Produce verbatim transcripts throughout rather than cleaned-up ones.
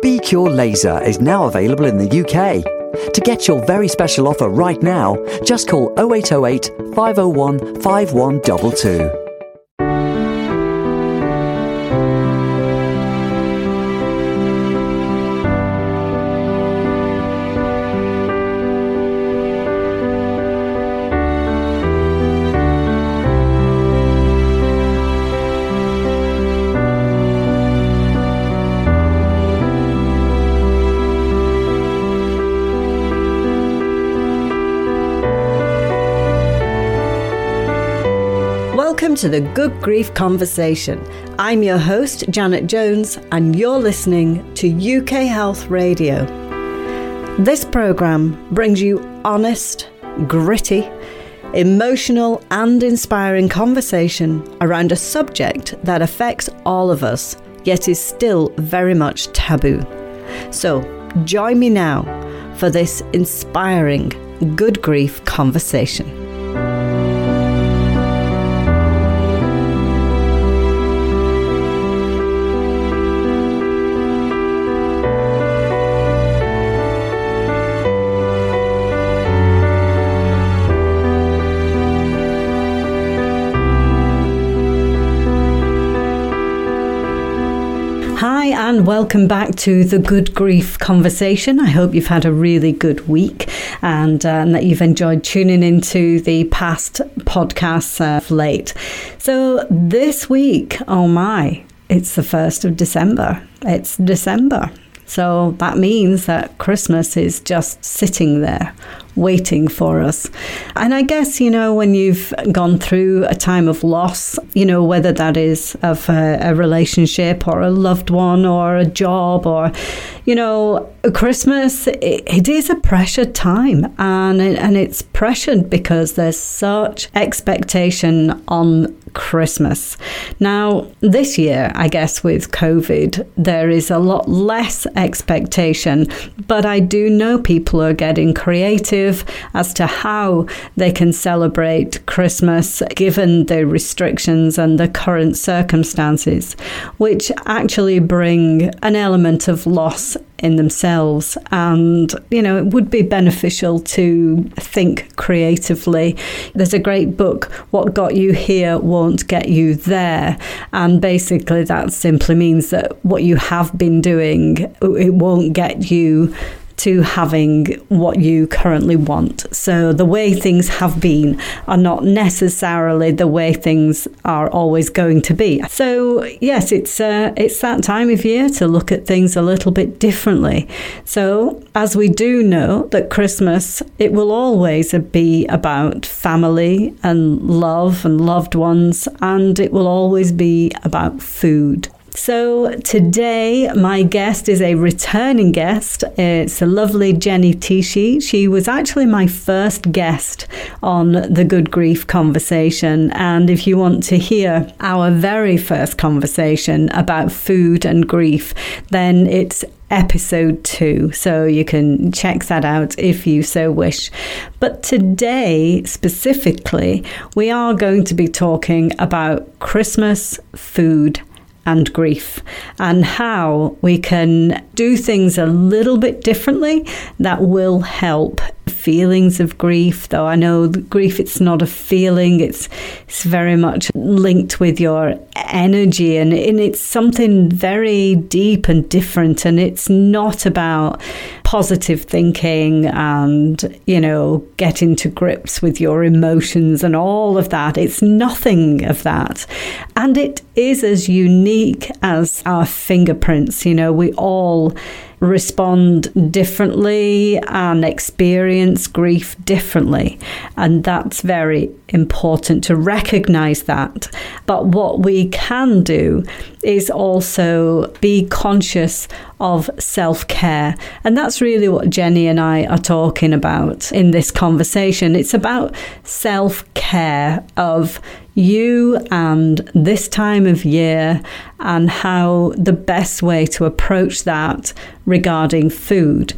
B-Cure Laser is now available in the U K. To get your very special offer right now, just call oh eight oh eight, five oh one, five one two two. Welcome to the Good Grief Conversation. I'm your host, Janet Jones, and you're listening to U K Health Radio. This programme brings you honest, gritty, emotional and inspiring conversation around a subject that affects all of us, yet is still very much taboo. So, join me now for this inspiring Good Grief Conversation. Hi and welcome back to the Good Grief Conversation. I hope you've had a really good week and, uh, and that you've enjoyed tuning into the past podcasts uh, of late. So this week, oh my, it's the first of December. It's December. So that means that Christmas is just sitting there waiting for us. And I guess, you know, when you've gone through a time of loss, you know, whether that is of a, a relationship or a loved one or a job or, you know, Christmas, it, it is a pressured time, and it, and it's pressured because there's such expectation on Christmas. Now, this year, I guess with COVID, there is a lot less expectation, but I do know people are getting creative as to how they can celebrate Christmas given the restrictions and the current circumstances, which actually bring an element of loss in themselves. And, you know, it would be beneficial to think creatively. There's a great book, What Got You Here Won't Get You There. And basically that simply means that what you have been doing, it won't get you to having what you currently want. So the way things have been are not necessarily the way things are always going to be. So yes, it's uh, it's that time of year to look at things a little bit differently. So as we do know that Christmas, it will always be about family and love and loved ones, and it will always be about food. So today, my guest is a returning guest. It's a lovely Jenny Tichy. She was actually my first guest on the Good Grief Conversation. And if you want to hear our very first conversation about food and grief, then it's episode two. So you can check that out if you so wish. But today, specifically, we are going to be talking about Christmas, food, and grief, and how we can do things a little bit differently that will help feelings of grief. Though I know grief, it's not a feeling, it's it's very much linked with your energy, and, and it's something very deep and different, and it's not about positive thinking and, you know, getting to grips with your emotions and all of that. It's nothing of that. And it is as unique as our fingerprints. You know, we all respond differently and experience grief differently. And that's very important to recognize that. But what we can do is also be conscious of self-care. And that's really what Jenny and I are talking about in this conversation. It's about self-care of you and this time of year, and how the best way to approach that regarding food.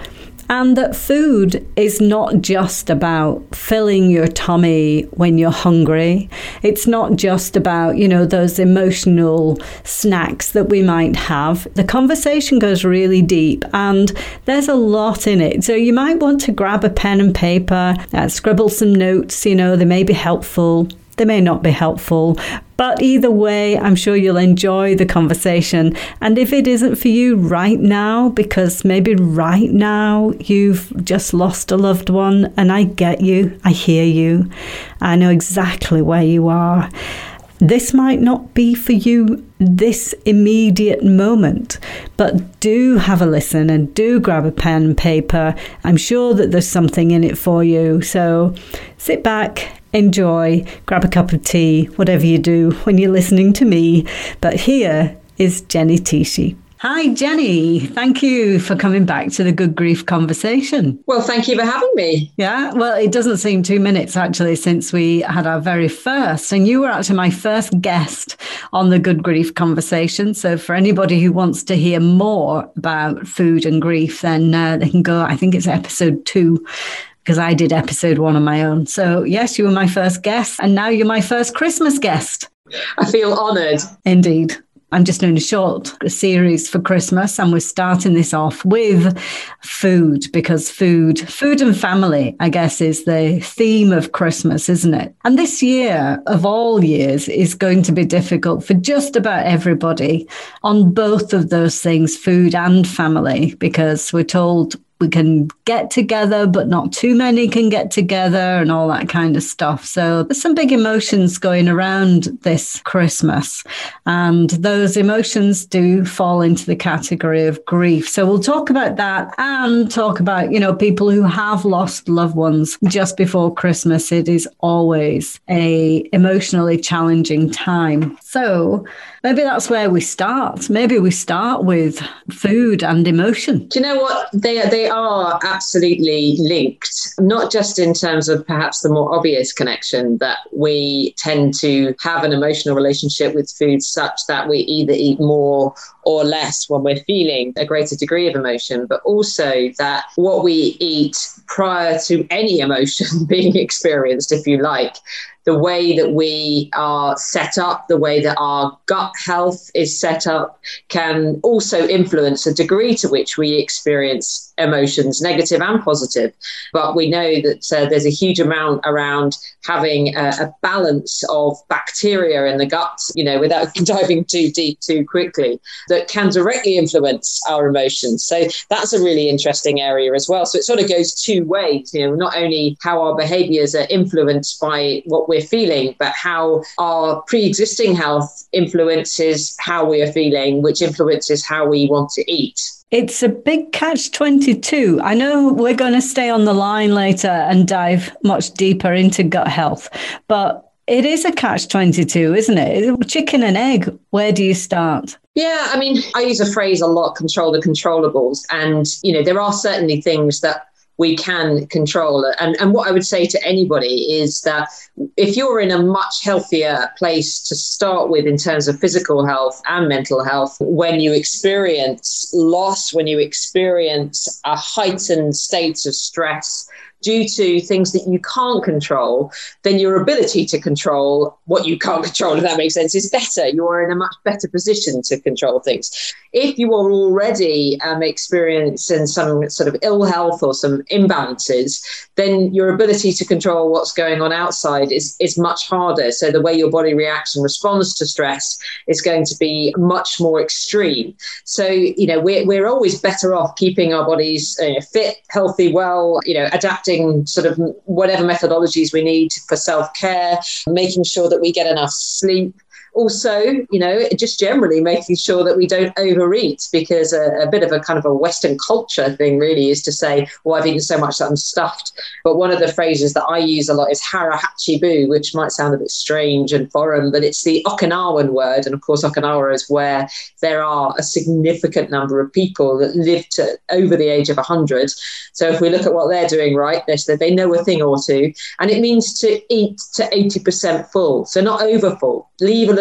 And that food is not just about filling your tummy when you're hungry. It's not just about, you know, those emotional snacks that we might have. The conversation goes really deep and there's a lot in it. So you might want to grab a pen and paper, uh, scribble some notes, you know, they may be helpful. They may not be helpful, but either way, I'm sure you'll enjoy the conversation. And if it isn't for you right now, because maybe right now you've just lost a loved one, and I get you, I hear you, I know exactly where you are. This might not be for you this immediate moment, but do have a listen and do grab a pen and paper. I'm sure that there's something in it for you. So sit back, enjoy, grab a cup of tea, whatever you do when you're listening to me. But here is Jenny Tichy. Hi, Jenny. Thank you for coming back to the Good Grief conversation. Well, thank you for having me. Yeah, well, it doesn't seem two minutes actually since we had our very first. And you were actually my first guest on the Good Grief conversation. So for anybody who wants to hear more about food and grief, then uh, they can go, I think it's episode two, because I did episode one on my own. So yes, you were my first guest. And now you're my first Christmas guest. I feel honoured. Indeed. I'm just doing a short series for Christmas, and we're starting this off with food, because food, food and family, I guess, is the theme of Christmas, isn't it? And this year, of all years, is going to be difficult for just about everybody on both of those things, food and family, because we're told we can get together, but not too many can get together and all that kind of stuff. So there's some big emotions going around this Christmas. And those emotions do fall into the category of grief. So we'll talk about that and talk about, you know, people who have lost loved ones just before Christmas. It is always a emotionally challenging time. So maybe that's where we start. Maybe we start with food and emotion. Do you know what? They, they are absolutely linked, not just in terms of perhaps the more obvious connection that we tend to have an emotional relationship with food such that we either eat more or less when we're feeling a greater degree of emotion, but also that what we eat prior to any emotion being experienced, if you like, the way that we are set up, the way that our gut health is set up, can also influence the degree to which we experience emotions, negative and positive. But we know that uh, there's a huge amount around having a, a balance of bacteria in the gut, you know, without diving too deep too quickly, that can directly influence our emotions. So that's a really interesting area as well. So it sort of goes two ways, you know, not only how our behaviors are influenced by what we're feeling, but how our pre-existing health influences how we are feeling, which influences how we want to eat. It's a big catch twenty-two. I know we're going to stay on the line later and dive much deeper into gut health, but it is a catch twenty-two, isn't it? Chicken and egg, where do you start? Yeah, I mean, I use a phrase a lot, control the controllables. And, you know, there are certainly things that we can control. And, and what I would say to anybody is that if you're in a much healthier place to start with in terms of physical health and mental health, when you experience loss, when you experience a heightened state of stress due to things that you can't control, then your ability to control what you can't control, if that makes sense, is better. You're in a much better position to control things. If you are already um, experiencing some sort of ill health or some imbalances, then your ability to control what's going on outside is, is much harder. So the way your body reacts and responds to stress is going to be much more extreme. So, you know, we're, we're always better off keeping our bodies uh, fit, healthy, well, you know, adapting sort of whatever methodologies we need for self-care, making sure that we get enough sleep. Also, you know, just generally making sure that we don't overeat, because a, a bit of a kind of a Western culture thing really is to say, well, I've eaten so much that I'm stuffed. But one of the phrases that I use a lot is hara hachi bu, which might sound a bit strange and foreign, but it's the Okinawan word. And of course, Okinawa is where there are a significant number of people that live to over the age of one hundred. So if we look at what they're doing right, they they know a thing or two. And it means to eat to eighty percent full. So not over full. Leave a little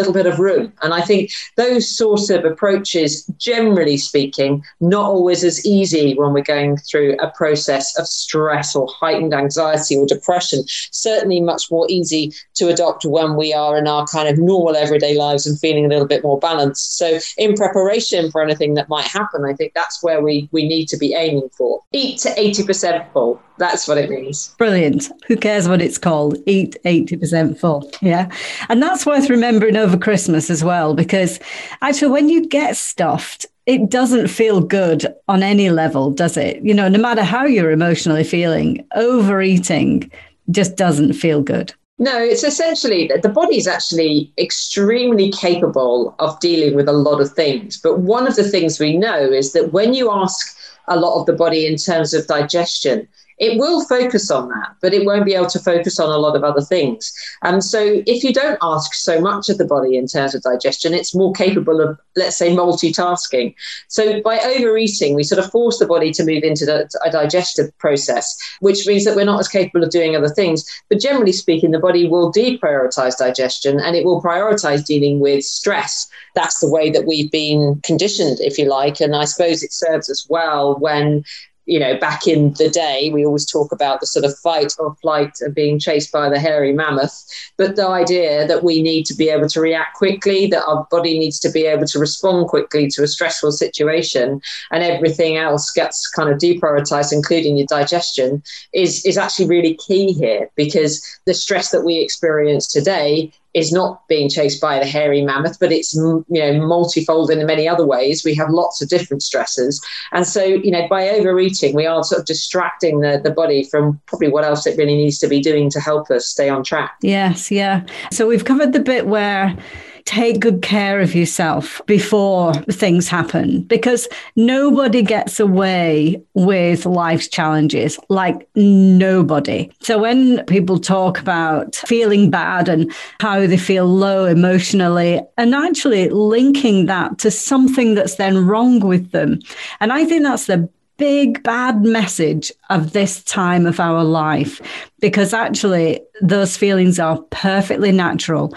little bit of room. And I think those sorts of approaches, generally speaking, not always as easy when we're going through a process of stress or heightened anxiety or depression. Certainly much more easy to adopt when we are in our kind of normal everyday lives and feeling a little bit more balanced. So in preparation for anything that might happen, I think that's where we, we need to be aiming for. Eat to eighty percent full. That's what it means. Brilliant. Who cares what it's called? Eat eighty percent full. Yeah. And that's worth remembering over Christmas as well, because actually when you get stuffed, it doesn't feel good on any level, does it? You know, no matter how you're emotionally feeling, overeating just doesn't feel good. No, it's essentially the body is actually extremely capable of dealing with a lot of things. But one of the things we know is that when you ask a lot of the body in terms of digestion, it will focus on that, but it won't be able to focus on a lot of other things. And so if you don't ask so much of the body in terms of digestion, it's more capable of, let's say, multitasking. So by overeating, we sort of force the body to move into the, a digestive process, which means that we're not as capable of doing other things. But generally speaking, the body will deprioritize digestion and it will prioritize dealing with stress. That's the way that we've been conditioned, if you like. And I suppose it serves us well when, you know, back in the day, we always talk about the sort of fight or flight of being chased by the hairy mammoth. But the idea that we need to be able to react quickly, that our body needs to be able to respond quickly to a stressful situation, and everything else gets kind of deprioritized, including your digestion, is, is actually really key here, because the stress that we experience today is not being chased by the hairy mammoth, but it's, you know, multifold in many other ways. We have lots of different stresses. And so, you know, by overeating, we are sort of distracting the, the body from probably what else it really needs to be doing to help us stay on track. Yes, yeah. So we've covered the bit where take good care of yourself before things happen, because nobody gets away with life's challenges, like nobody. So when people talk about feeling bad and how they feel low emotionally, and actually linking that to something that's then wrong with them. And I think that's the big bad message of this time of our life, because actually those feelings are perfectly natural.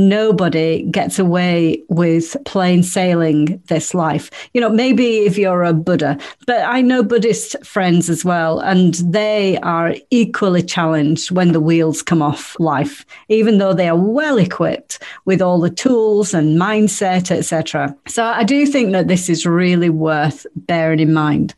Nobody gets away with plain sailing this life. You know, maybe if you're a Buddha, but I know Buddhist friends as well, and they are equally challenged when the wheels come off life, even though they are well equipped with all the tools and mindset, et cetera. So I do think that this is really worth bearing in mind.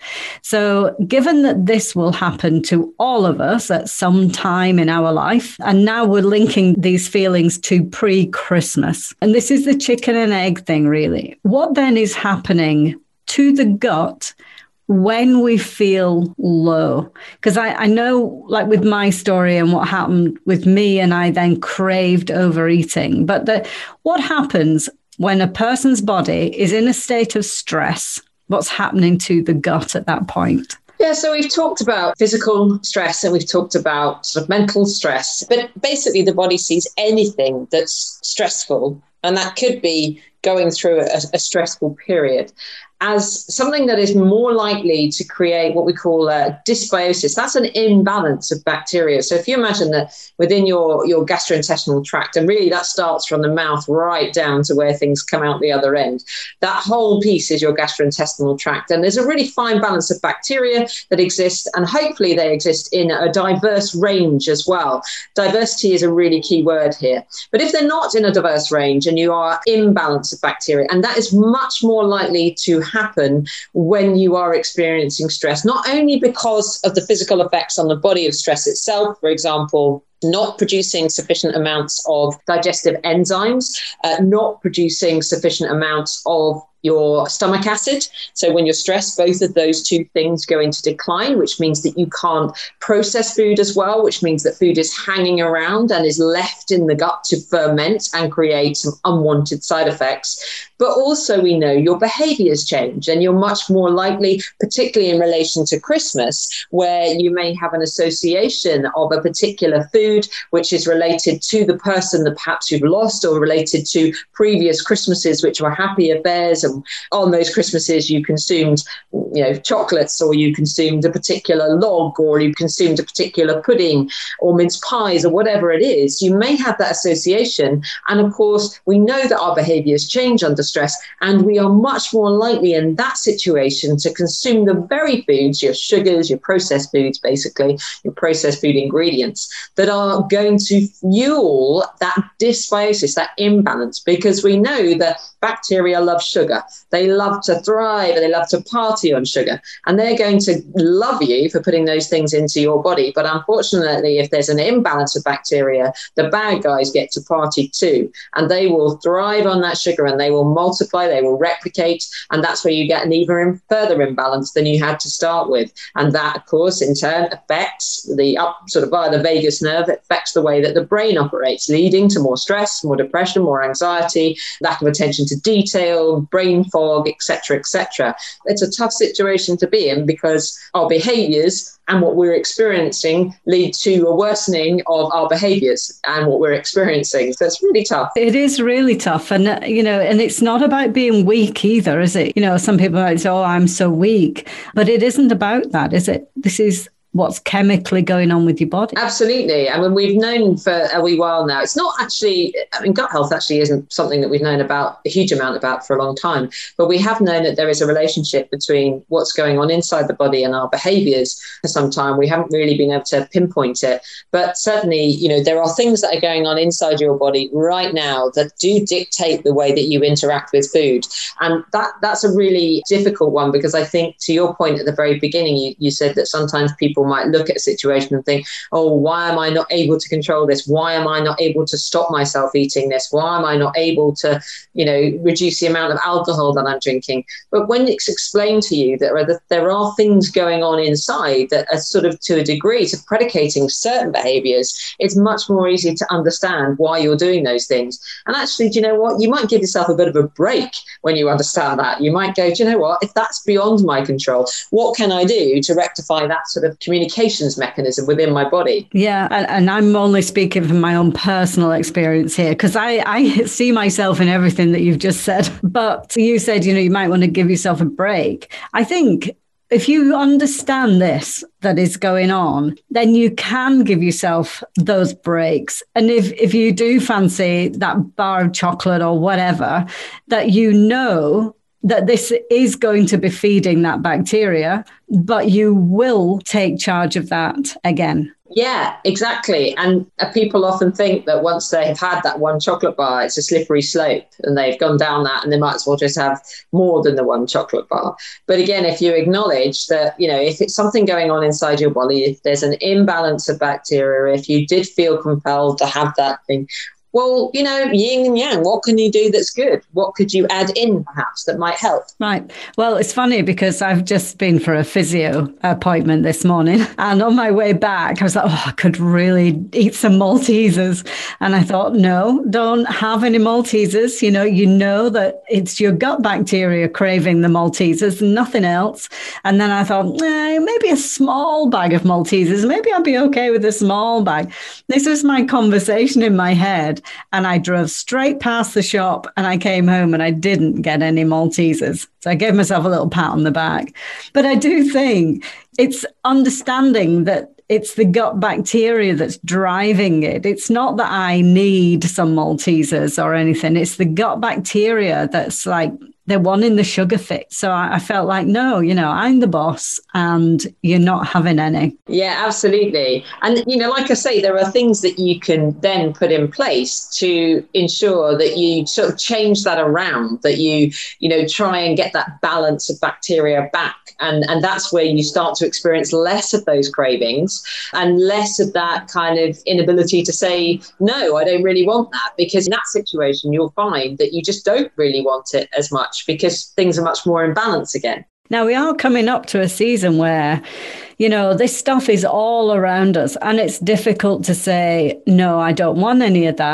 So given that this will happen to all of us at some time in our life, and now we're linking these feelings to pre-Christmas, and this is the chicken and egg thing, really. What then is happening to the gut when we feel low? Because I, I know, like with my story and what happened with me, and I then craved overeating. But the, what happens when a person's body is in a state of stress? What's happening to the gut at that point? Yeah, so we've talked about physical stress and we've talked about sort of mental stress, but basically the body sees anything that's stressful, and that could be going through a, a stressful period, as something that is more likely to create what we call a dysbiosis. That's an imbalance of bacteria. So if you imagine that within your, your gastrointestinal tract, and really that starts from the mouth right down to where things come out the other end, that whole piece is your gastrointestinal tract. And there's a really fine balance of bacteria that exist, and hopefully they exist in a diverse range as well. Diversity is a really key word here. But if they're not in a diverse range and you are imbalance of bacteria, and that is much more likely to happen when you are experiencing stress, not only because of the physical effects on the body of stress itself, for example, not producing sufficient amounts of digestive enzymes, uh, not producing sufficient amounts of your stomach acid. So when you're stressed, both of those two things go into decline, which means that you can't process food as well, which means that food is hanging around and is left in the gut to ferment and create some unwanted side effects. But also we know your behaviors change, and you're much more likely, particularly in relation to Christmas, where you may have an association of a particular food food, which is related to the person that perhaps you've lost, or related to previous Christmases, which were happy affairs. And on those Christmases, you consumed, you know, chocolates, or you consumed a particular log, or you consumed a particular pudding or mince pies, or whatever it is. You may have that association. And of course, we know that our behaviors change under stress, and we are much more likely in that situation to consume the very foods, your sugars, your processed foods, basically, your processed food ingredients, that are going to fuel that dysbiosis, that imbalance, because we know that bacteria love sugar. They love to thrive and they love to party on sugar. And they're going to love you for putting those things into your body. But unfortunately, if there's an imbalance of bacteria, the bad guys get to party too. And they will thrive on that sugar, and they will multiply, they will replicate. And that's where you get an even further imbalance than you had to start with. And that, of course, in turn affects the up sort of via the vagus nerve, it affects the way that the brain operates, leading to more stress, more depression, more anxiety, lack of attention to detail, brain fog, et cetera, et cetera. It's a tough situation to be in, because our behaviors and what we're experiencing lead to a worsening of our behaviors and what we're experiencing. So it's really tough. It is really tough. And, uh, you know, and it's not about being weak either, is it? You know, some people might say, oh, I'm so weak. But it isn't about that, is it? This is what's chemically going on with your body. Absolutely. I mean, we've known for a wee while now. It's not actually, I mean, gut health actually isn't something that we've known about a huge amount about for a long time, but we have known that there is a relationship between what's going on inside the body and our behaviors for some time. We haven't really been able to pinpoint it, but certainly, you know, there are things that are going on inside your body right now that do dictate the way that you interact with food. And that that's a really difficult one, because I think, to your point at the very beginning, you, you said that sometimes people might look at a situation and think, oh, why am I not able to control this? Why am I not able to stop myself eating this? Why am I not able to, you know, reduce the amount of alcohol that I'm drinking? But when it's explained to you that there are, the, there are things going on inside that are sort of, to a degree, to predicating certain behaviors, it's much more easy to understand why you're doing those things. And actually, do you know what? You might give yourself a bit of a break when you understand that. You might go, do you know what? If that's beyond my control, what can I do to rectify that sort of communications mechanism within my body? Yeah, and, and I'm only speaking from my own personal experience here, because I, I see myself in everything that you've just said. But you said, you know, you might want to give yourself a break. I think if you understand this, that is going on, then you can give yourself those breaks. And if, if you do fancy that bar of chocolate or whatever, that you know that this is going to be feeding that bacteria, but you will take charge of that again. Yeah, exactly. And uh, people often think that once they have had that one chocolate bar, it's a slippery slope, and they've gone down that and they might as well just have more than the one chocolate bar. But again, if you acknowledge that, you know, if it's something going on inside your body, if there's an imbalance of bacteria, if you did feel compelled to have that thing, well, you know, yin and yang, what can you do that's good? What could you add in, perhaps, that might help? Right. Well, it's funny because I've just been for a physio appointment this morning. And on my way back, I was like, oh, I could really eat some Maltesers. And I thought, no, don't have any Maltesers. You know, you know that it's your gut bacteria craving the Maltesers, nothing else. And then I thought, eh, maybe a small bag of Maltesers. Maybe I'll be okay with a small bag. This was my conversation in my head. And I drove straight past the shop and I came home and I didn't get any Maltesers. So I gave myself a little pat on the back. But I do think it's understanding that it's the gut bacteria that's driving it. It's not that I need some Maltesers or anything. It's the gut bacteria that's like, they're wanting the sugar fix. So I, I felt like, no, you know, I'm the boss and you're not having any. Yeah, absolutely. And, you know, like I say, there are things that you can then put in place to ensure that you sort of change that around, that you, you know, try and get that balance of bacteria back. And, and that's where you start to experience less of those cravings and less of that kind of inability to say, no, I don't really want that. Because in that situation, you'll find that you just don't really want it as much, because things are much more in balance again. Now, we are coming up to a season where, you know, this stuff is all around us and it's difficult to say, no, I don't want any of that.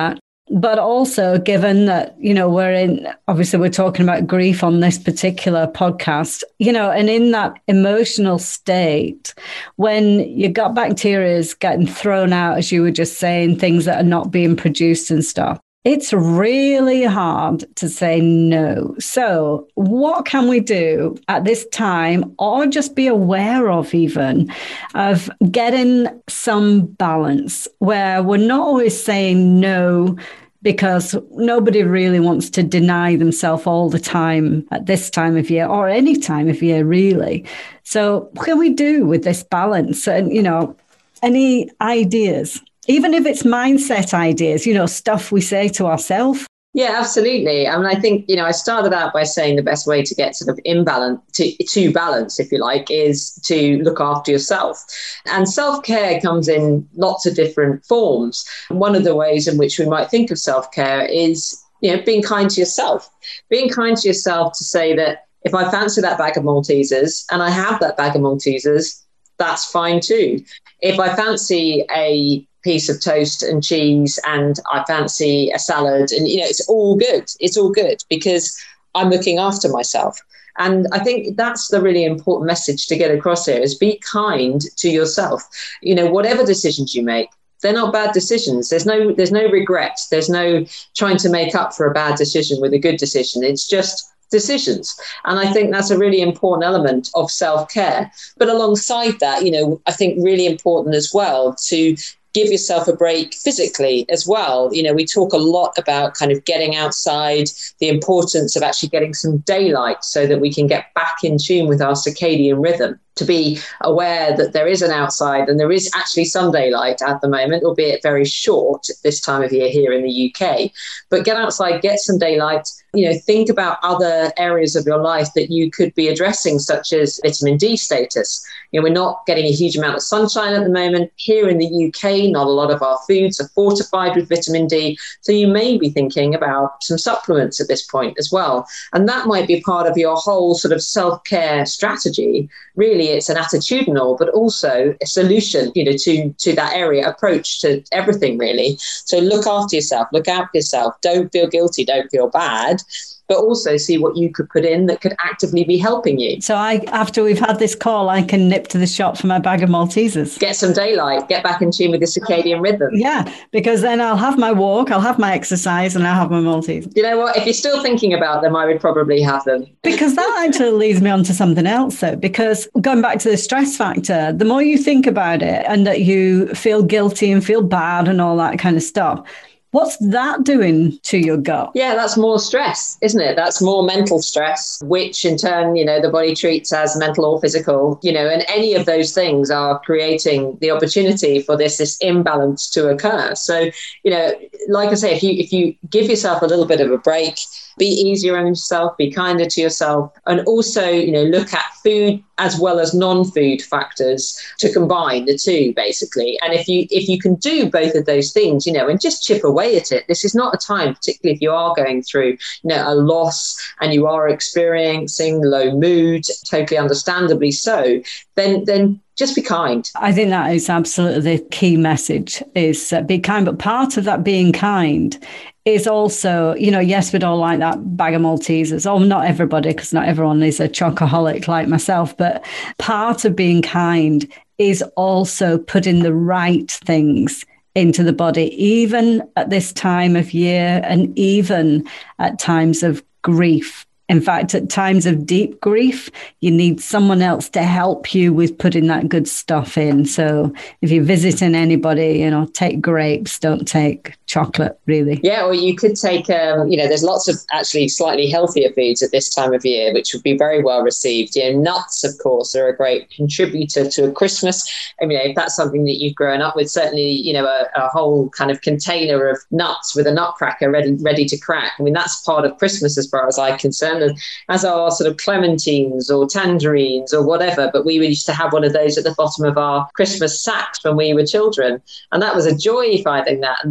But also, given that, you know, we're in, obviously we're talking about grief on this particular podcast, you know, and in that emotional state, when your gut bacteria is getting thrown out, as you were just saying, things that are not being produced and stuff, it's really hard to say no. So what can we do at this time, or just be aware of even, of getting some balance where we're not always saying no, because nobody really wants to deny themselves all the time at this time of year, or any time of year, really. So what can we do with this balance? And, you know, any ideas? Even if it's mindset ideas, you know, stuff we say to ourselves. Yeah, absolutely. I mean, I think, you know, I started out by saying the best way to get sort of imbalance, to, to balance, if you like, is to look after yourself. And self-care comes in lots of different forms. One of the ways in which we might think of self-care is, you know, being kind to yourself. Being kind to yourself to say that if I fancy that bag of Maltesers and I have that bag of Maltesers, that's fine too. If I fancy a piece of toast and cheese and I fancy a salad, and, you know, it's all good. It's all good because I'm looking after myself. And I think that's the really important message to get across here, is be kind to yourself. You know, whatever decisions you make, they're not bad decisions. There's no, there's no regret. There's no trying to make up for a bad decision with a good decision. It's just decisions. And I think that's a really important element of self-care. But alongside that, you know, I think really important as well to give yourself a break physically as well. You know, we talk a lot about kind of getting outside, the importance of actually getting some daylight so that we can get back in tune with our circadian rhythm, to be aware that there is an outside and there is actually some daylight at the moment, albeit very short at this time of year here in the U K. But get outside, get some daylight, you know, think about other areas of your life that you could be addressing, such as vitamin D status. You know, we're not getting a huge amount of sunshine at the moment. Here in the U K, not a lot of our foods are fortified with vitamin D. So you may be thinking about some supplements at this point as well. And that might be part of your whole sort of self-care strategy. Really, it's an attitudinal, but also a solution, you know, to, to that area, approach to everything, really. So look after yourself, look out for yourself. Don't feel guilty, don't feel bad, but also see what you could put in that could actively be helping you. So I, after we've had this call, I can nip to the shop for my bag of Maltesers. Get some daylight, get back in tune with the circadian rhythm. Yeah, because then I'll have my walk, I'll have my exercise, and I'll have my Maltesers. You know what? If you're still thinking about them, I would probably have them. Because that actually leads me on to something else, though, because going back to the stress factor, the more you think about it and that you feel guilty and feel bad and all that kind of stuff, what's that doing to your gut? Yeah, that's more stress, isn't it? That's more mental stress, which in turn, you know, the body treats as mental or physical, you know, and any of those things are creating the opportunity for this, this imbalance to occur. So, you know, like I say, if you, if you give yourself a little bit of a break, be easier on yourself, be kinder to yourself, and also, you know, look at food as well as non-food factors to combine the two, basically. And if you if you can do both of those things, you know, and just chip away at it, this is not a time, particularly if you are going through, you know, a loss and you are experiencing low mood, totally understandably so, then then just be kind. I think that is absolutely the key message, is uh, be kind. But part of that being kind is also, you know, yes, we'd all like that bag of Maltesers. Oh, not everybody, because not everyone is a chocoholic like myself. But part of being kind is also putting the right things into the body, even at this time of year and even at times of grief. In fact, at times of deep grief, you need someone else to help you with putting that good stuff in. So if you're visiting anybody, you know, take grapes, don't take chocolate, really. Yeah, or you could take, um, you know, there's lots of actually slightly healthier foods at this time of year, which would be very well received. You know, nuts, of course, are a great contributor to a Christmas. I mean, if that's something that you've grown up with, certainly, you know, a, a whole kind of container of nuts with a nutcracker ready, ready to crack. I mean, that's part of Christmas as far as I'm concerned. And as are sort of clementines or tangerines or whatever, but we used to have one of those at the bottom of our Christmas sacks when we were children, and that was a joy finding that, and that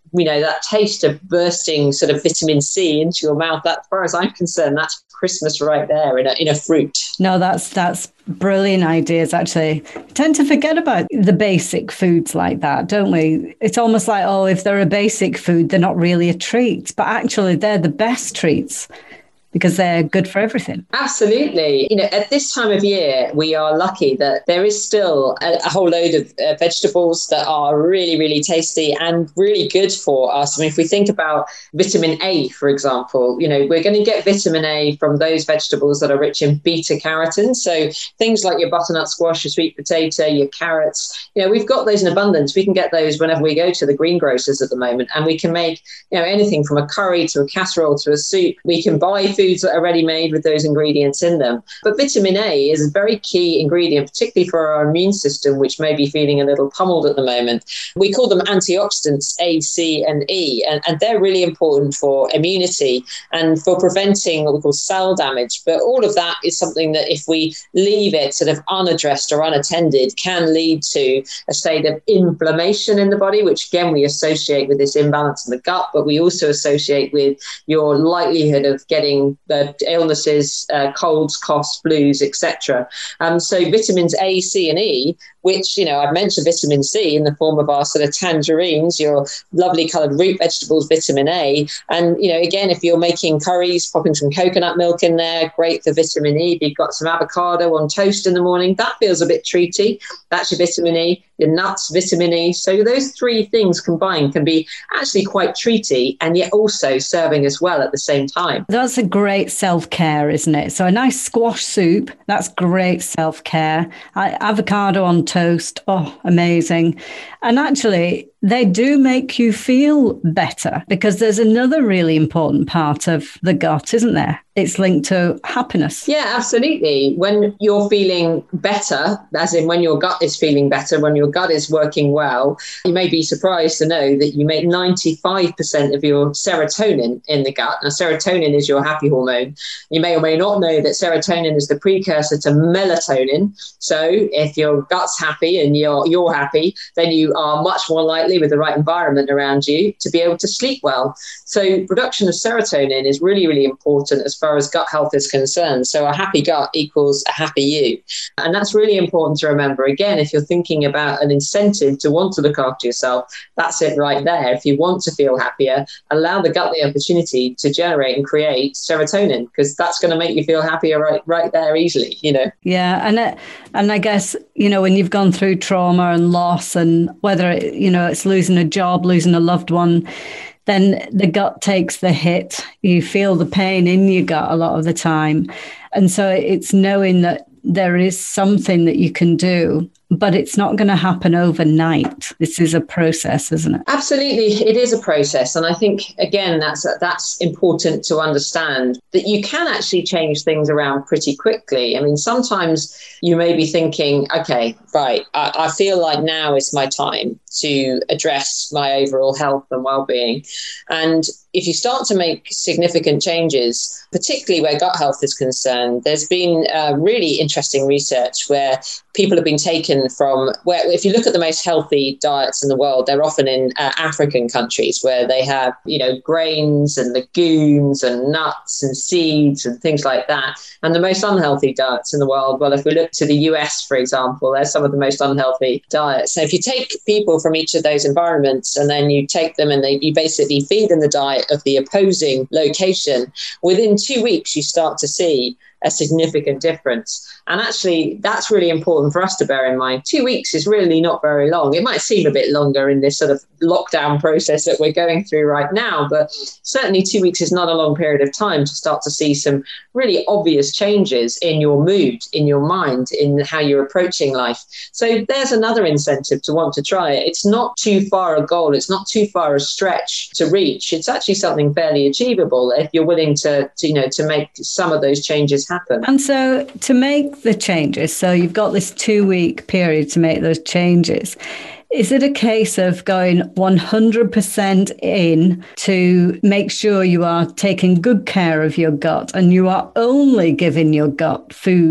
you know, that taste of bursting sort of vitamin C into your mouth, that, as far as I'm concerned, that's Christmas right there in a, in a fruit. No, that's that's brilliant ideas, actually. We tend to forget about the basic foods like that, don't we? It's almost like, oh, if they're a basic food, they're not really a treat. But actually, they're the best treats, because they're good for everything. Absolutely. You know, at this time of year, we are lucky that there is still a, a whole load of uh, vegetables that are really, really tasty and really good for us. I mean, if we think about vitamin A, for example, you know, we're going to get vitamin A from those vegetables that are rich in beta carotene. So things like your butternut squash, your sweet potato, your carrots, you know, we've got those in abundance. We can get those whenever we go to the greengrocers at the moment, and we can make, you know, anything from a curry to a casserole to a soup. We can buy foods that are ready made with those ingredients in them. But vitamin A is a very key ingredient, particularly for our immune system, which may be feeling a little pummeled at the moment. We call them antioxidants, A, C, and E, and, and they're really important for immunity and for preventing what we call cell damage. But all of that is something that, if we leave it sort of unaddressed or unattended, can lead to a state of inflammation in the body, which again we associate with this imbalance in the gut, but we also associate with your likelihood of getting the illnesses, uh, colds, coughs, flus, et cetera. Um, so vitamins A, C, and E, which, you know, I've mentioned vitamin C in the form of our sort of tangerines, your lovely coloured root vegetables, vitamin A. And, you know, again, if you're making curries, popping some coconut milk in there, great for vitamin E. If you've got some avocado on toast in the morning, that feels a bit treaty. That's your vitamin E. Your nuts, vitamin E. So those three things combined can be actually quite treaty, and yet also serving as well at the same time. That's a great self-care, isn't it? So a nice squash soup, that's great self-care. I, avocado on toast, oh, amazing. And actually, they do make you feel better, because there's another really important part of the gut, isn't there? It's linked to happiness. Yeah, absolutely. When you're feeling better, as in when your gut is feeling better, when your gut is working well, you may be surprised to know that you make ninety-five percent of your serotonin in the gut. Now, serotonin is your happy hormone. You may or may not know that serotonin is the precursor to melatonin. So if your gut's happy and you're, you're happy, then you are much more likely, with the right environment around you, to be able to sleep well. So production of serotonin is really, really important as far as gut health is concerned. So a happy gut equals a happy you. And that's really important to remember. Again, if you're thinking about an incentive to want to look after yourself, that's it right there. If you want to feel happier, allow the gut the opportunity to generate and create serotonin, because that's going to make you feel happier right, right there easily, you know. Yeah. And, it, and I guess, you know, when you've gone through trauma and loss, and whether, it, you know, it's losing a job, losing a loved one, then the gut takes the hit. You feel the pain in your gut a lot of the time. And so it's knowing that there is something that you can do, but it's not going to happen overnight. This is a process, isn't it? Absolutely. It is a process. And I think, again, that's that's important to understand, that you can actually change things around pretty quickly. I mean, sometimes you may be thinking, okay, right, I, I feel like now is my time to address my overall health and well-being. And if you start to make significant changes, particularly where gut health is concerned, there's been uh, really interesting research where people have been taken from, where if you look at the most healthy diets in the world, they're often in uh, African countries where they have, you know, grains and legumes and nuts and seeds and things like that. And the most unhealthy diets in the world, well, if we look to the U S, for example, there's some of the most unhealthy diets. So if you take people from each of those environments and then you take them and they, you basically feed them the diet of the opposing location, within two weeks you start to see a significant difference. And actually, that's really important for us to bear in mind. Two weeks is really not very long. It might seem a bit longer in this sort of lockdown process that we're going through right now, but certainly two weeks is not a long period of time to start to see some really obvious changes in your mood, in your mind, in how you're approaching life. So there's another incentive to want to try it. It's not too far a goal. It's not too far a stretch to reach. It's actually something fairly achievable if you're willing to, to you know, to make some of those changes happen. And so to make the changes, so you've got this two week period to make those changes. Is it a case of going one hundred percent in to make sure you are taking good care of your gut and you are only giving your gut food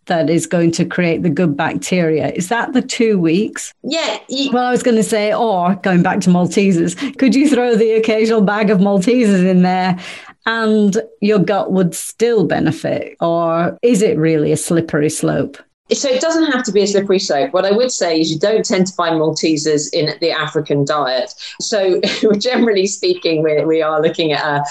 that is going to create the good bacteria. Is that the two weeks? Yeah. You- well, I was going to say, or going back to Maltesers, could you throw the occasional bag of Maltesers in there and your gut would still benefit? Or is it really a slippery slope? So it doesn't have to be a slippery slope. What I would say is you don't tend to find Maltesers in the African diet. So generally speaking, we, we are looking at a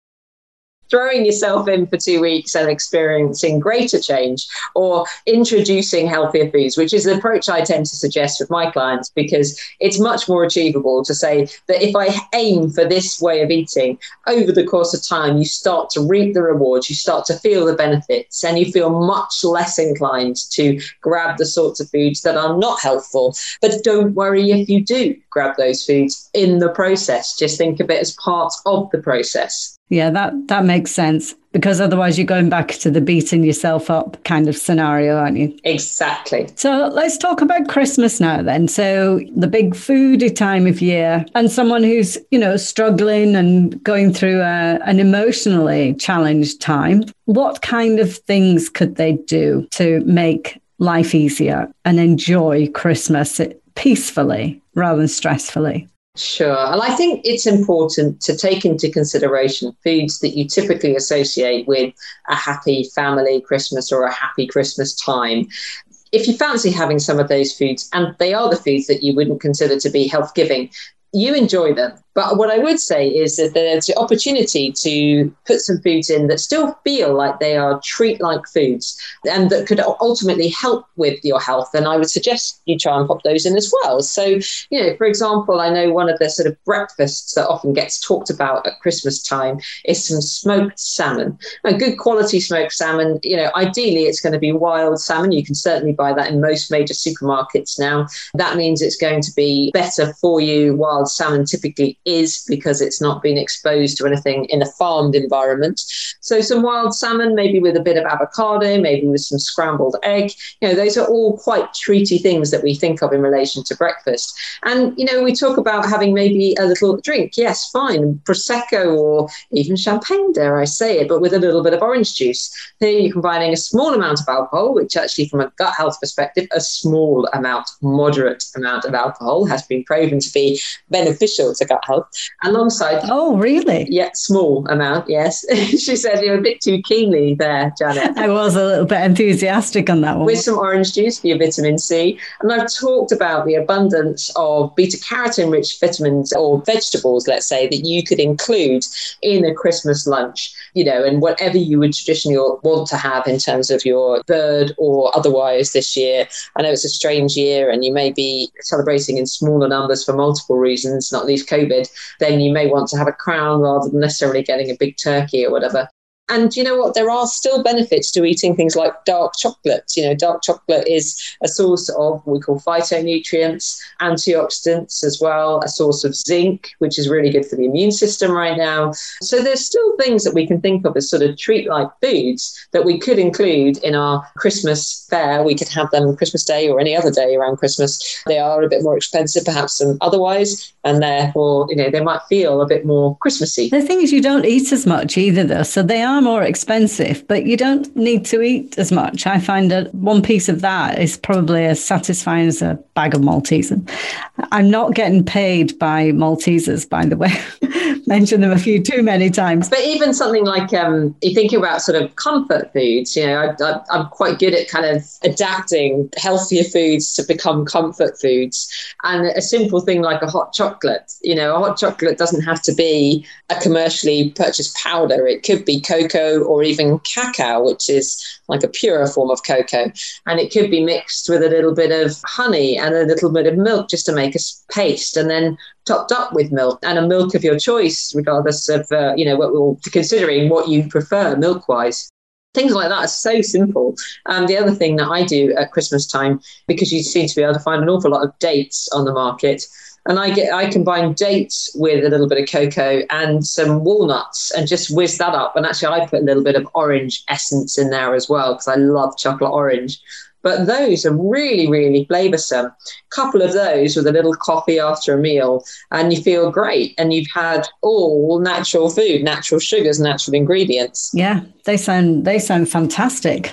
throwing yourself in for two weeks and experiencing greater change, or introducing healthier foods, which is the approach I tend to suggest with my clients, because it's much more achievable to say that if I aim for this way of eating, over the course of time, you start to reap the rewards, you start to feel the benefits, and you feel much less inclined to grab the sorts of foods that are not healthful. But don't worry if you do grab those foods in the process. Just think of it as part of the process. Yeah, that, that makes sense, because otherwise you're going back to the beating yourself up kind of scenario, aren't you? Exactly. So let's talk about Christmas now then. So the big foodie time of year, and someone who's, you know, struggling and going through a, an emotionally challenged time, what kind of things could they do to make life easier and enjoy Christmas peacefully rather than stressfully? Sure. And I think it's important to take into consideration foods that you typically associate with a happy family Christmas or a happy Christmas time. If you fancy having some of those foods, and they are the foods that you wouldn't consider to be health-giving, you enjoy them. But what I would say is that there's the opportunity to put some foods in that still feel like they are treat-like foods and that could ultimately help with your health. And I would suggest you try and pop those in as well. So, you know, for example, I know one of the sort of breakfasts that often gets talked about at Christmas time is some smoked salmon. A good quality smoked salmon, you know, ideally it's going to be wild salmon. You can certainly buy that in most major supermarkets now. That means it's going to be better for you. Wild salmon typically is, because it's not been exposed to anything in a farmed environment. So some wild salmon, maybe with a bit of avocado, maybe with some scrambled egg. You know, those are all quite treaty things that we think of in relation to breakfast. And, you know, we talk about having maybe a little drink. Yes, fine. Prosecco or even champagne, dare I say it, but with a little bit of orange juice. Here you're combining a small amount of alcohol, which actually from a gut health perspective, a small amount, moderate amount of alcohol has been proven to be beneficial to gut health. Alongside, oh, really? Yeah, small amount, yes. She said you're a bit too keenly there, Janet. I was a little bit enthusiastic on that one. With some orange juice for your vitamin C. And I've talked about the abundance of beta-carotene-rich vitamins or vegetables, let's say, that you could include in a Christmas lunch, you know, and whatever you would traditionally want to have in terms of your bird or otherwise this year. I know it's a strange year and you may be celebrating in smaller numbers for multiple reasons, not least COVID. Then you may want to have a crown rather than necessarily getting a big turkey or whatever. And you know what? There are still benefits to eating things like dark chocolate. You know, dark chocolate is a source of what we call phytonutrients, antioxidants as well, a source of zinc, which is really good for the immune system right now. So there's still things that we can think of as sort of treat-like foods that we could include in our Christmas fare. We could have them Christmas Day or any other day around Christmas. They are a bit more expensive perhaps than otherwise, and therefore, you know, they might feel a bit more Christmassy. The thing is, you don't eat as much either, though, so they are more expensive, but you don't need to eat as much. I find that one piece of that is probably as satisfying as a bag of Maltesers. I'm not getting paid by Maltesers, by the way. Mentioned them a few too many times. But even something like um, you're thinking about sort of comfort foods, you know, I, I, I'm quite good at kind of adapting healthier foods to become comfort foods. And a simple thing like a hot chocolate, you know, a hot chocolate doesn't have to be a commercially purchased powder. It could be cocoa or even cacao, which is like a purer form of cocoa. And it could be mixed with a little bit of honey and a little bit of milk just to make a paste, and then topped up with milk, and a milk of your choice, regardless of, uh, you know, what we're considering what you prefer milk-wise. Things like that are so simple. Um, the other thing that I do at Christmas time, because you seem to be able to find an awful lot of dates on the market, and I get I combine dates with a little bit of cocoa and some walnuts and just whiz that up. And actually, I put a little bit of orange essence in there as well, because I love chocolate orange. But those are really, really flavoursome. A couple of those with a little coffee after a meal, and you feel great. And you've had all natural food, natural sugars, natural ingredients. Yeah, they sound they sound fantastic.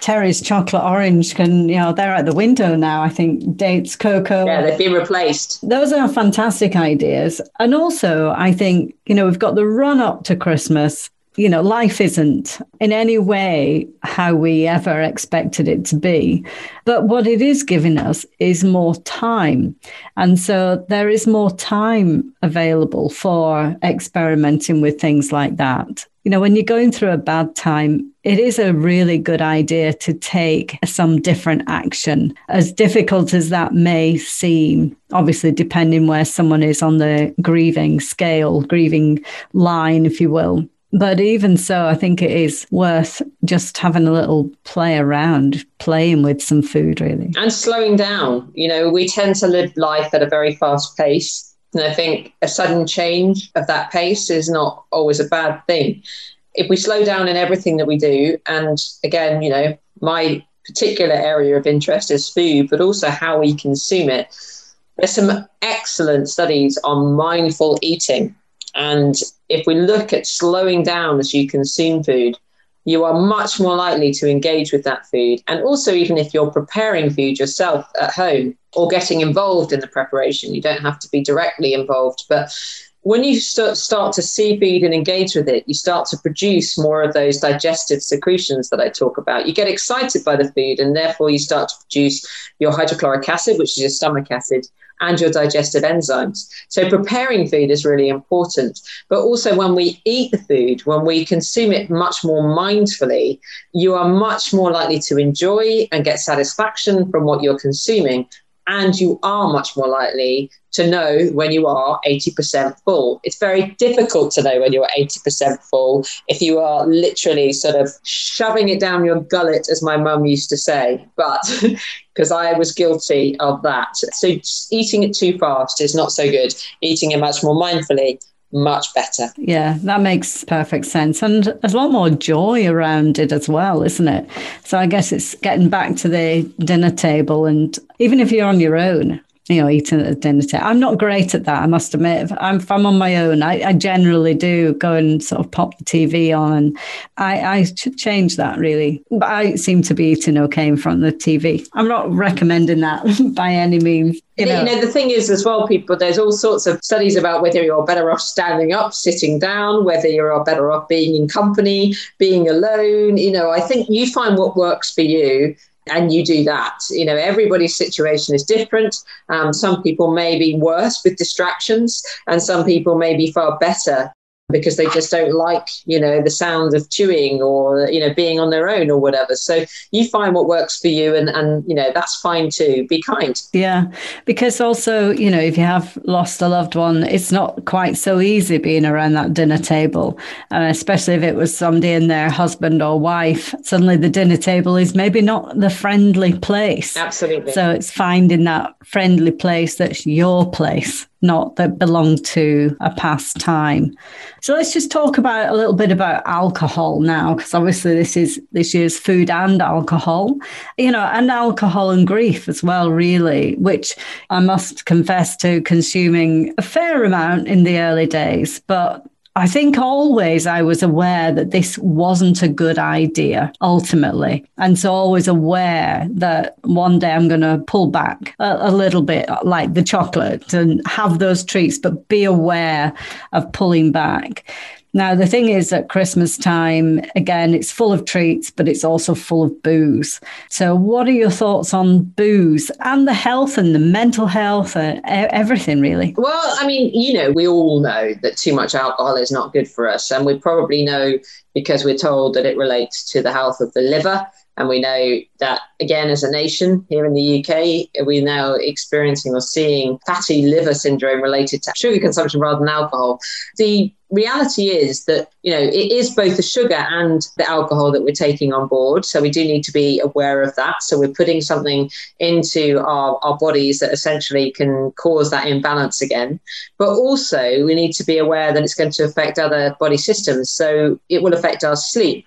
Terry's chocolate orange can, you know, they're out the window now. I think dates, cocoa. Yeah, they've been replaced. Those are fantastic ideas. And also, I think, you know, we've got the run up to Christmas. You know, life isn't in any way how we ever expected it to be. But what it is giving us is more time. And so there is more time available for experimenting with things like that. You know, when you're going through a bad time, it is a really good idea to take some different action, as difficult as that may seem, obviously, depending where someone is on the grieving scale, grieving line, if you will. But even so, I think it is worth just having a little play around, playing with some food, really. And slowing down. You know, we tend to live life at a very fast pace. And I think a sudden change of that pace is not always a bad thing. If we slow down in everything that we do, and again, you know, my particular area of interest is food, but also how we consume it. There's some excellent studies on mindful eating. And if we look at slowing down as you consume food, you are much more likely to engage with that food. And also, even if you're preparing food yourself at home or getting involved in the preparation, you don't have to be directly involved. But when you start, start to see food and engage with it, you start to produce more of those digestive secretions that I talk about. You get excited by the food, and therefore you start to produce your hydrochloric acid, which is your stomach acid, and your digestive enzymes. So preparing food is really important. But also when we eat the food, when we consume it much more mindfully, you are much more likely to enjoy and get satisfaction from what you're consuming. And you are much more likely to know when you are eighty percent full. It's very difficult to know when you're eighty percent full if you are literally sort of shoving it down your gullet, as my mum used to say, but because I was guilty of that. So eating it too fast is not so good. Eating it much more mindfully, much better. Yeah, that makes perfect sense. And there's a lot more joy around it as well, isn't it? So I guess it's getting back to the dinner table. And even if you're on your own, you know, eating at the dinner table. I'm not great at that, I must admit. If I'm, if I'm on my own, I, I generally do go and sort of pop the T V on. And I, I should change that, really. But I seem to be eating okay in front of the T V. I'm not recommending that by any means. You know. you know, the thing is as well, people, there's all sorts of studies about whether you're better off standing up, sitting down, whether you're better off being in company, being alone. You know, I think you find what works for you. And you do that. You know, everybody's situation is different. Um, some people may be worse with distractions, and some people may be far better because they just don't like, you know, the sound of chewing or, you know, being on their own or whatever. So you find what works for you, and, and, you know, that's fine too. Be kind. Yeah, because also, you know, if you have lost a loved one, it's not quite so easy being around that dinner table. And especially if it was somebody in their husband or wife, suddenly the dinner table is maybe not the friendly place. Absolutely. So it's finding that friendly place that's your place, not that belong to a past time. So let's just talk about a little bit about alcohol now, because obviously this is this year's food and alcohol, you know, and alcohol and grief as well, really, which I must confess to consuming a fair amount in the early days. But I think always I was aware that this wasn't a good idea, ultimately. And so always aware that one day I'm going to pull back a, a little bit, like the chocolate, and have those treats, but be aware of pulling back. Now, the thing is, at Christmas time, again, it's full of treats, but it's also full of booze. So what are your thoughts on booze and the health and the mental health and everything, really? Well, I mean, you know, we all know that too much alcohol is not good for us. And we probably know because we're told that it relates to the health of the liver. And we know that, again, as a nation here in the U K, we're now experiencing or seeing fatty liver syndrome related to sugar consumption rather than alcohol. The reality is that, you know, it is both the sugar and the alcohol that we're taking on board. So we do need to be aware of that. So we're putting something into our, our bodies that essentially can cause that imbalance again. But also we need to be aware that it's going to affect other body systems. So it will affect our sleep.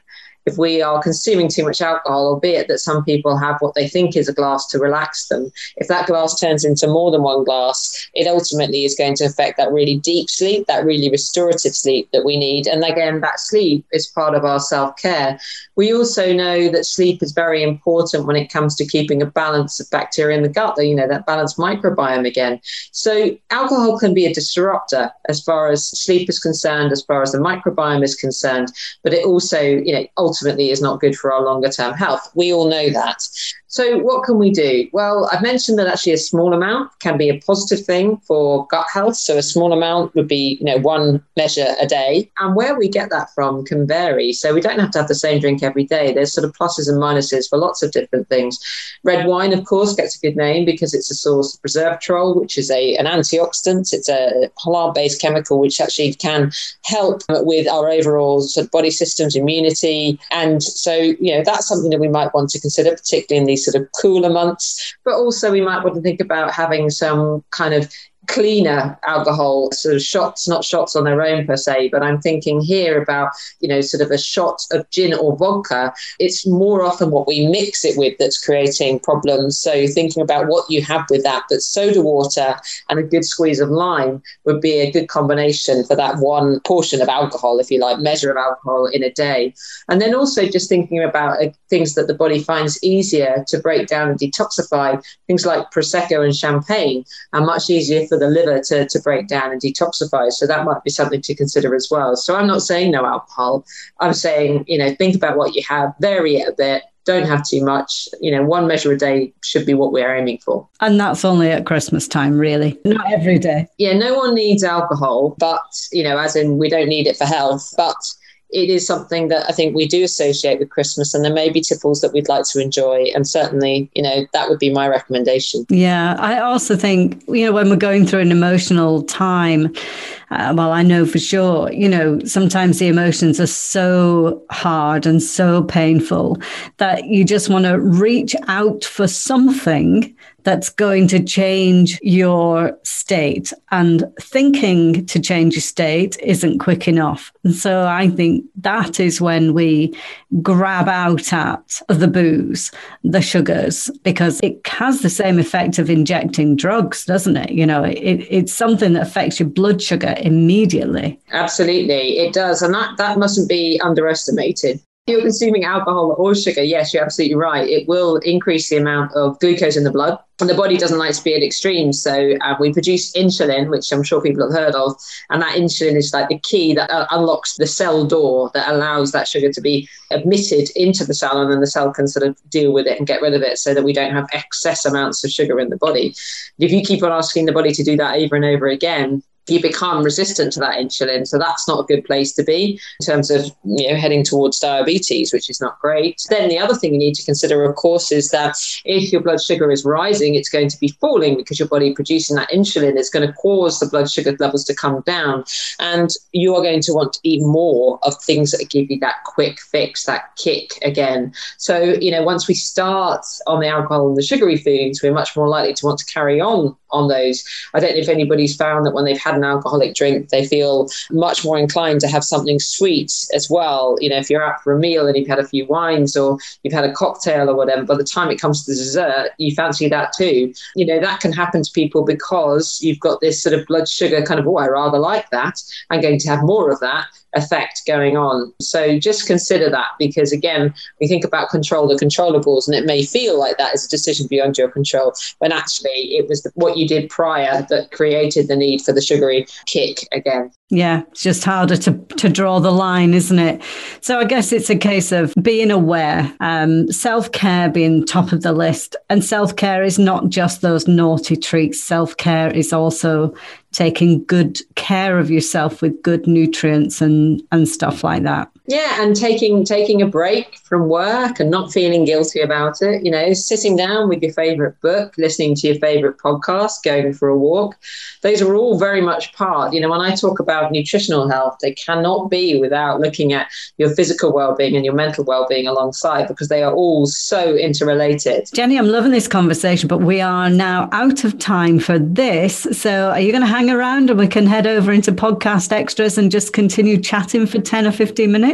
if we are consuming too much alcohol, albeit that some people have what they think is a glass to relax them, if that glass turns into more than one glass, it ultimately is going to affect that really deep sleep, that really restorative sleep that we need. And again, that sleep is part of our self-care. We also know that sleep is very important when it comes to keeping a balance of bacteria in the gut, you know, that balanced microbiome again. So alcohol can be a disruptor as far as sleep is concerned, as far as the microbiome is concerned, but it also, you know, ultimately is not good for our longer term health. We all know that. So what can we do? Well, I've mentioned that actually a small amount can be a positive thing for gut health. So a small amount would be, you know, one measure a day. And where we get that from can vary. So we don't have to have the same drink every day. There's sort of pluses and minuses for lots of different things. Red wine, of course, gets a good name because it's a source of resveratrol, which is a an antioxidant. It's a plant-based chemical which actually can help with our overall sort of body system's immunity. And so, you know, that's something that we might want to consider, particularly in these sort of cooler months. But also we might want to think about having some kind of cleaner alcohol, sort of shots, not shots on their own per se, but I'm thinking here about, you know, sort of a shot of gin or vodka. It's more often what we mix it with that's creating problems. So thinking about what you have with that, but soda water and a good squeeze of lime would be a good combination for that one portion of alcohol, if you like, measure of alcohol in a day. And then also just thinking about uh, things that the body finds easier to break down and detoxify. Things like Prosecco and champagne are much easier for the liver to, to break down and detoxify. So that might be something to consider as well. So I'm not saying no alcohol. I'm saying, you know, think about what you have, vary it a bit, don't have too much. You know, one measure a day should be what we're aiming for. And that's only at Christmas time, really, not every day. Yeah, no one needs alcohol, but, you know, as in we don't need it for health, but it is something that I think we do associate with Christmas, and there may be tipples that we'd like to enjoy. And certainly, you know, that would be my recommendation. Yeah, I also think, you know, when we're going through an emotional time, uh, well, I know for sure, you know, sometimes the emotions are so hard and so painful that you just want to reach out for something that's going to change your state. And thinking to change your state isn't quick enough. And so I think that is when we grab out at the booze, the sugars, because it has the same effect of injecting drugs, doesn't it? You know, it, it's something that affects your blood sugar immediately. Absolutely, it does. And that, that mustn't be underestimated. If you're consuming alcohol or sugar, yes, you're absolutely right. It will increase the amount of glucose in the blood. And the body doesn't like to be at extremes. So uh, we produce insulin, which I'm sure people have heard of. And that insulin is like the key that uh, unlocks the cell door that allows that sugar to be admitted into the cell. And then the cell can sort of deal with it and get rid of it so that we don't have excess amounts of sugar in the body. If you keep on asking the body to do that over and over again, you become resistant to that insulin. So that's not a good place to be in terms of, you know, heading towards diabetes, which is not great. Then the other thing you need to consider, of course, is that if your blood sugar is rising, it's going to be falling because your body producing that insulin is going to cause the blood sugar levels to come down. And you are going to want to eat more of things that give you that quick fix, that kick again. So, you know, once we start on the alcohol and the sugary foods, we're much more likely to want to carry on on those. I don't know if anybody's found that when they've had an alcoholic drink, they feel much more inclined to have something sweet as well. You know, if you're out for a meal and you've had a few wines or you've had a cocktail or whatever, by the time it comes to dessert, you fancy that too. You know, that can happen to people because you've got this sort of blood sugar kind of, oh, I rather like that. I'm going to have more of that effect going on. So just consider that, because again, we think about control the controllables, and it may feel like that is a decision beyond your control, when actually it was the, what you did prior that created the need for the sugary kick again. Yeah, it's just harder to, to draw the line, isn't it? So I guess it's a case of being aware, um, self-care being top of the list. And self-care is not just those naughty treats. Self-care is also taking good care of yourself with good nutrients and, and stuff like that. Yeah, and taking taking a break from work and not feeling guilty about it. You know, sitting down with your favorite book, listening to your favorite podcast, going for a walk. Those are all very much part. You know, when I talk about nutritional health, they cannot be without looking at your physical well-being and your mental well-being alongside, because they are all so interrelated. Jenny, I'm loving this conversation, but we are now out of time for this. So are you going to hang around and we can head over into podcast extras and just continue chatting for ten or fifteen minutes?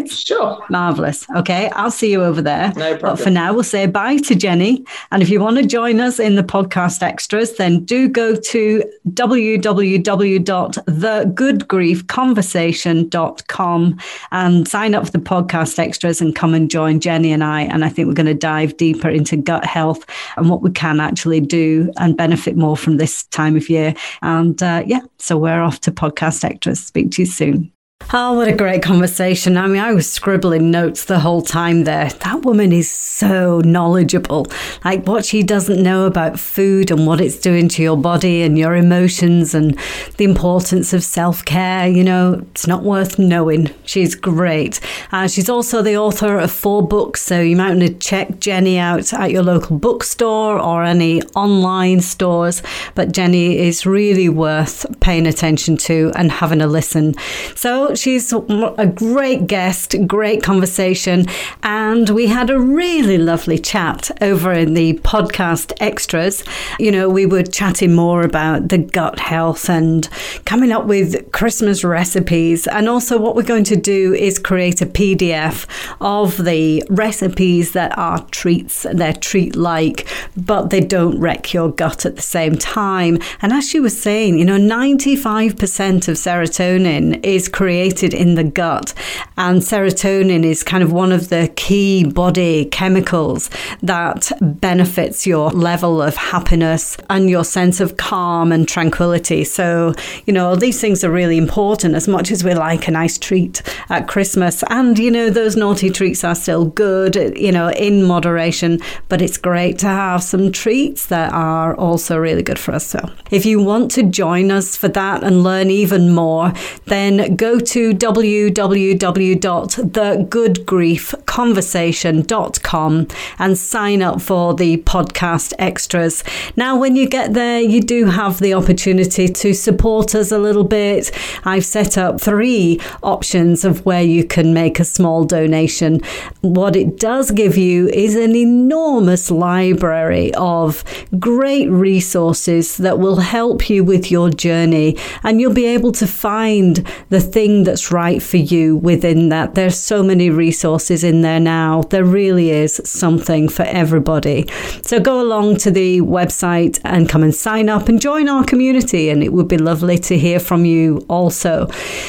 minutes? Sure. Marvellous. Okay, I'll see you over there. No problem. But for now, we'll say bye to Jenny. And if you want to join us in the podcast extras, then do go to w w w dot the good grief conversation dot com and sign up for the podcast extras and come and join Jenny and I. And I think we're going to dive deeper into gut health and what we can actually do and benefit more from this time of year. And uh, yeah, so we're off to podcast extras. Speak to you soon. Oh, what a great conversation. I mean, I was scribbling notes the whole time there. That woman is so knowledgeable. Like what she doesn't know about food and what it's doing to your body and your emotions and the importance of self-care, you know, it's not worth knowing. She's great. Uh, she's also the author of four books, so you might want to check Jenny out at your local bookstore or any online stores. But Jenny is really worth paying attention to and having a listen. So she's a great guest, great conversation, and we had a really lovely chat over in the podcast extras. You know, we were chatting more about the gut health and coming up with Christmas recipes, and also what we're going to do is create a P D F of the recipes that are treats, they're treat-like, but they don't wreck your gut at the same time. And as she was saying, you know, ninety-five percent of serotonin is created in the gut, and serotonin is kind of one of the key body chemicals that benefits your level of happiness and your sense of calm and tranquility. So, you know, these things are really important as much as we like a nice treat at Christmas. And, you know, those naughty treats are still good, you know, in moderation, but it's great to have some treats that are also really good for us. So if you want to join us for that and learn even more, then go to to w w w dot the good grief conversation dot com and sign up for the podcast extras. Now, when you get there, you do have the opportunity to support us a little bit. I've set up three options of where you can make a small donation. What it does give you is an enormous library of great resources that will help you with your journey, and you'll be able to find the thing that's right for you within that. There's so many resources in there now. There really is something for everybody. So go along to the website and come and sign up and join our community, and it would be lovely to hear from you also.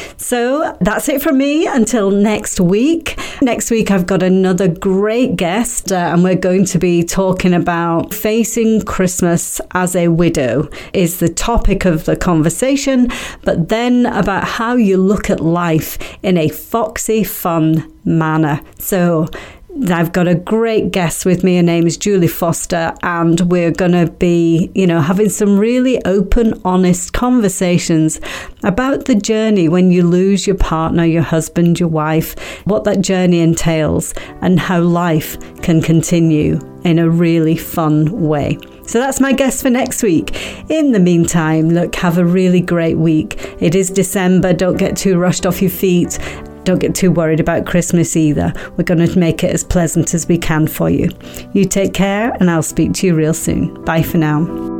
So that's it from me until next week. Next week I've got another great guest, uh, and we're going to be talking about facing Christmas as a widow is the topic of the conversation, but then about how you look at life in a foxy, fun manner. So I've got a great guest with me. Her name is Julie Foster, and we're going to be, you know, having some really open, honest conversations about the journey when you lose your partner, your husband, your wife, what that journey entails, and how life can continue in a really fun way. So that's my guest for next week. In the meantime, look, have a really great week. It is December. Don't get too rushed off your feet. Don't get too worried about Christmas either. We're going to make it as pleasant as we can for you. You take care, and I'll speak to you real soon. Bye for now.